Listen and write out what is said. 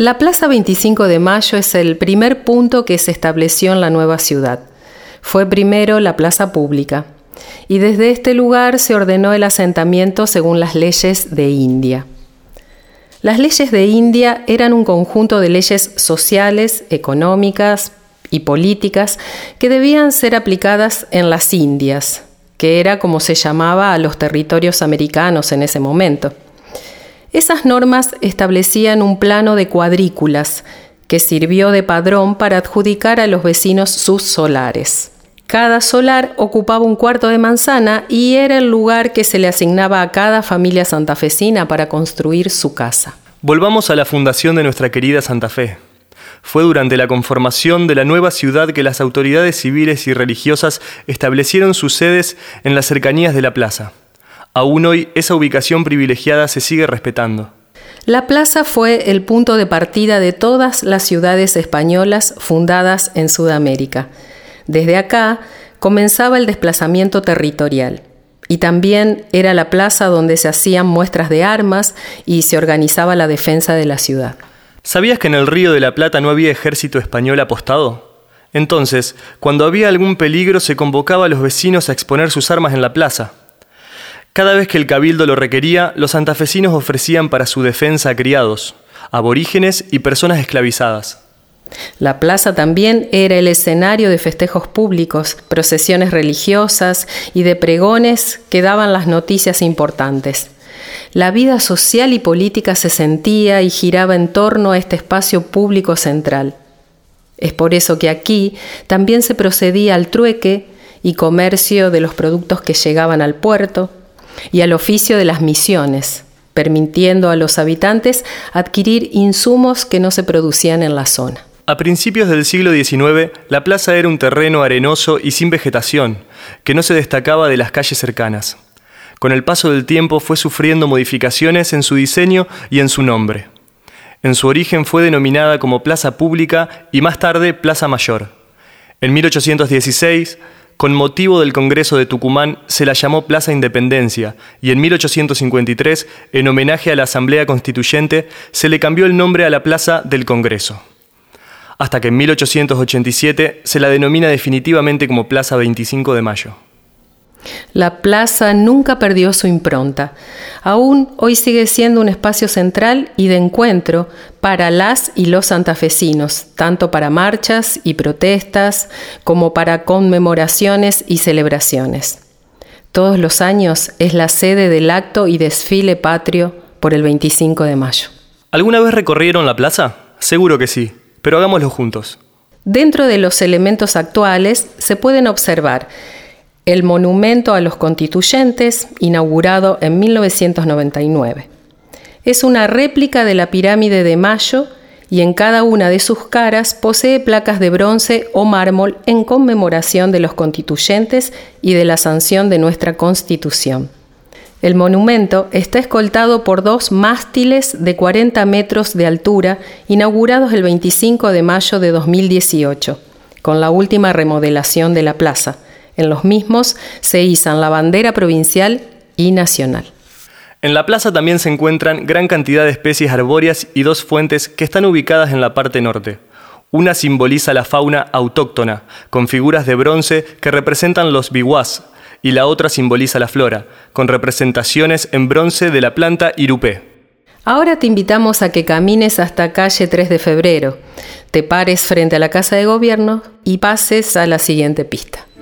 La Plaza 25 de Mayo es el primer punto que se estableció en la nueva ciudad. Fue primero la plaza pública, y desde este lugar se ordenó el asentamiento según las leyes de India. Las leyes de India eran un conjunto de leyes sociales, económicas y políticas que debían ser aplicadas en las Indias, que era como se llamaba a los territorios americanos en ese momento. Esas normas establecían un plano de cuadrículas que sirvió de padrón para adjudicar a los vecinos sus solares. Cada solar ocupaba un cuarto de manzana y era el lugar que se le asignaba a cada familia santafesina para construir su casa. Volvamos a la fundación de nuestra querida Santa Fe. Fue durante la conformación de la nueva ciudad que las autoridades civiles y religiosas establecieron sus sedes en las cercanías de la plaza. Aún hoy, esa ubicación privilegiada se sigue respetando. La plaza fue el punto de partida de todas las ciudades españolas fundadas en Sudamérica. Desde acá comenzaba el desplazamiento territorial. Y también era la plaza donde se hacían muestras de armas y se organizaba la defensa de la ciudad. ¿Sabías que en el Río de la Plata no había ejército español apostado? Entonces, cuando había algún peligro, se convocaba a los vecinos a exponer sus armas en la plaza. Cada vez que el cabildo lo requería, los santafesinos ofrecían para su defensa a criados, aborígenes y personas esclavizadas. La plaza también era el escenario de festejos públicos, procesiones religiosas y de pregones que daban las noticias importantes. La vida social y política se sentía y giraba en torno a este espacio público central. Es por eso que aquí también se procedía al trueque y comercio de los productos que llegaban al puerto y al oficio de las misiones, permitiendo a los habitantes adquirir insumos que no se producían en la zona. A principios del siglo XIX, la plaza era un terreno arenoso y sin vegetación, que no se destacaba de las calles cercanas. Con el paso del tiempo fue sufriendo modificaciones en su diseño y en su nombre. En su origen fue denominada como Plaza Pública y más tarde Plaza Mayor. En 1816, con motivo del Congreso de Tucumán, se la llamó Plaza Independencia y en 1853, en homenaje a la Asamblea Constituyente, se le cambió el nombre a la Plaza del Congreso. Hasta que en 1887 se la denomina definitivamente como Plaza 25 de Mayo. La plaza nunca perdió su impronta. Aún hoy sigue siendo un espacio central y de encuentro para las y los santafesinos, tanto para marchas y protestas como para conmemoraciones y celebraciones. Todos los años es la sede del acto y desfile patrio por el 25 de mayo. ¿Alguna vez recorrieron la plaza? Seguro que sí, pero hagámoslo juntos. Dentro de los elementos actuales se pueden observar el monumento a los constituyentes, inaugurado en 1999. Es una réplica de la pirámide de Mayo y en cada una de sus caras posee placas de bronce o mármol en conmemoración de los constituyentes y de la sanción de nuestra Constitución. El monumento está escoltado por 2 mástiles de 40 metros de altura, inaugurados el 25 de mayo de 2018, con la última remodelación de la plaza. En los mismos se izan la bandera provincial y nacional. En la plaza también se encuentran gran cantidad de especies arbóreas y 2 fuentes que están ubicadas en la parte norte. Una simboliza la fauna autóctona, con figuras de bronce que representan los biwás, y la otra simboliza la flora, con representaciones en bronce de la planta irupé. Ahora te invitamos a que camines hasta calle 3 de febrero, te pares frente a la Casa de Gobierno y pases a la siguiente pista.